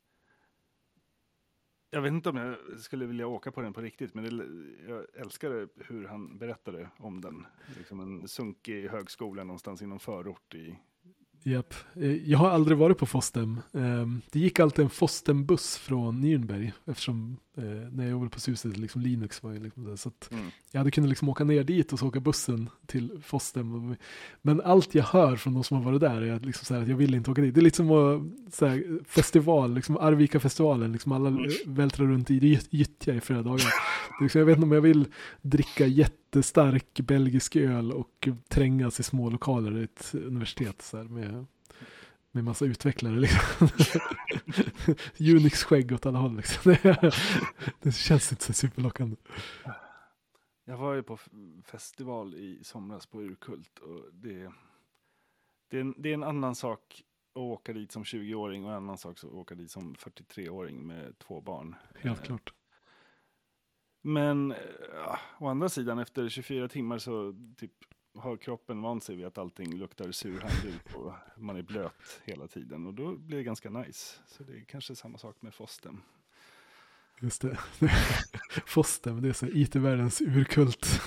jag vet inte om jag skulle vilja åka på den på riktigt, men jag älskade hur han berättade om den. Liksom en sunkig högskola någonstans inom förort i... Japp. Jag har aldrig varit på FOSDEM. Det gick alltid en FOSDEM-buss från Nürnberg, eftersom när jag jobbade på Suset, liksom Linux var ju liksom det. Så att jag hade kunnat liksom åka ner dit och så åka bussen till Fostem. Men allt jag hör från de som har varit där är liksom så här att jag vill inte åka dit. Det är liksom så här, festival, liksom Arvika-festivalen, liksom alla vältrar runt i gyttja i flera dagar. Liksom, jag vet inte om jag vill dricka jättestark belgisk öl och trängas i små lokaler i ett universitet så här, med massa utvecklare liksom. Unix-skägg åt alla håll liksom. Det känns inte så superlockande. Jag var ju på festival i somras på Urkult och det är en annan sak att åka dit som 20-åring och en annan sak att åka dit som 43-åring med 2 barn. Helt klart. Men å andra sidan efter 24 timmar så typ har kroppen vant sig vid att allting luktar sur handduk och man är blöt hela tiden och då blir det ganska nice. Så det är kanske samma sak med Fostem. Just det. Fostem, det är så IT-världens urkult.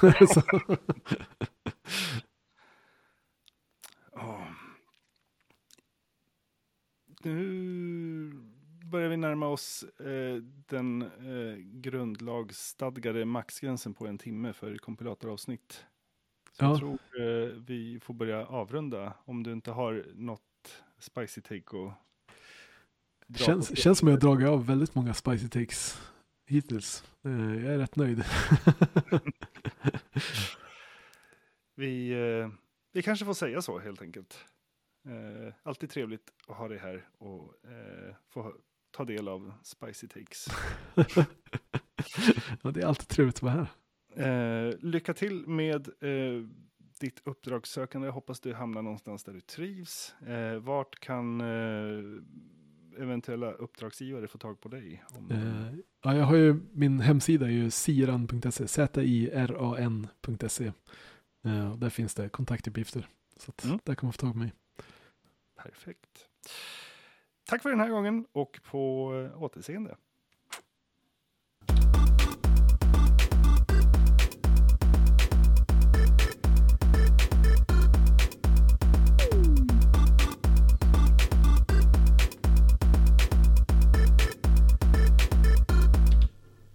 Nu börjar vi närma oss den grundlagsstadgade maxgränsen på 1 timme för kompilatoravsnitt. Så jag tror vi får börja avrunda om du inte har något spicy take och känns som jag har dragit av väldigt många spicy takes hittills. Jag är rätt nöjd. Vi kanske får säga så helt enkelt. Alltid trevligt att ha dig här och få ta del av spicy takes. Ja, det är alltid trevligt att vara här. Lycka till med ditt uppdragssökande. Jag hoppas du hamnar någonstans där du trivs. Vart kan eventuella uppdragsgivare få tag på dig? Ja, jag har ju min hemsida är ju siran.se, ziran.se. Där finns det kontaktuppgifter. Så att där kan man få tag på mig. Perfekt. Tack för den här gången och på återseende.